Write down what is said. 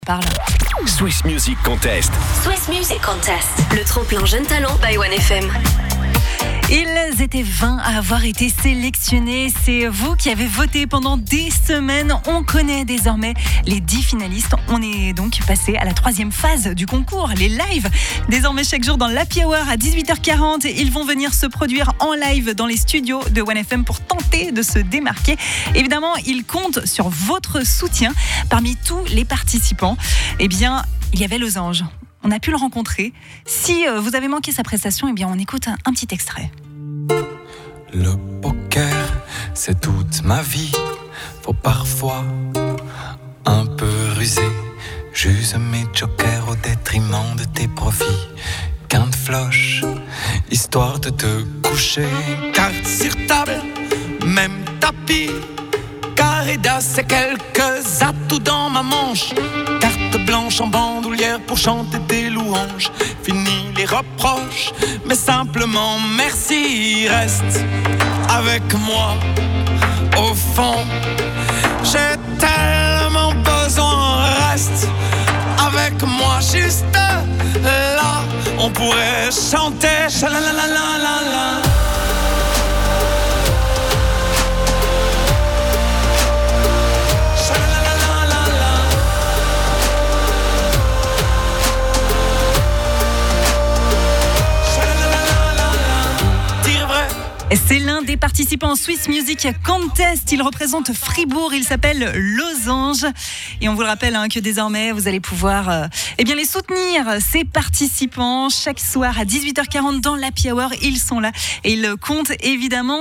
Parle. Swiss Music Contest. Swiss Music Contest. Le tremplin Jeune Talent by 1FM. Ils étaient 20 à avoir été sélectionnés. C'est vous qui avez voté pendant des semaines. On connaît désormais les 10 finalistes. On est donc passé à la 3e phase du concours, les lives. Désormais, chaque jour dans l'Happy Hour à 18h40, ils vont venir se produire en live dans les studios de 1FM pour tenter de se démarquer. Évidemment, ils comptent sur votre soutien. Parmi tous les participants, eh bien, il y avait Losange. On a pu le rencontrer. Si vous avez manqué sa prestation, eh bien, on écoute un petit extrait. Le poker, c'est toute ma vie. Faut parfois un peu ruser. J'use mes jokers au détriment de tes profits. Quinte floche, histoire de te coucher. Carte sur table, même tapis. Carré d'as et quelques atouts dans ma manche. Carte blanche en bandoulière pour chanter des louanges. Fini les reproches, mais simplement merci. Reste avec moi, au fond. J'ai tellement besoin, reste avec moi, juste là. On pourrait chanter, cha-la-la-la-la-la. C'est l'un des participants au Swiss Music Contest. Il représente Fribourg. Il s'appelle Losange. Et on vous le rappelle que désormais, vous allez pouvoir les soutenir, ces participants. Chaque soir à 18h40 dans l'Happy Hour, ils sont là. Et ils comptent évidemment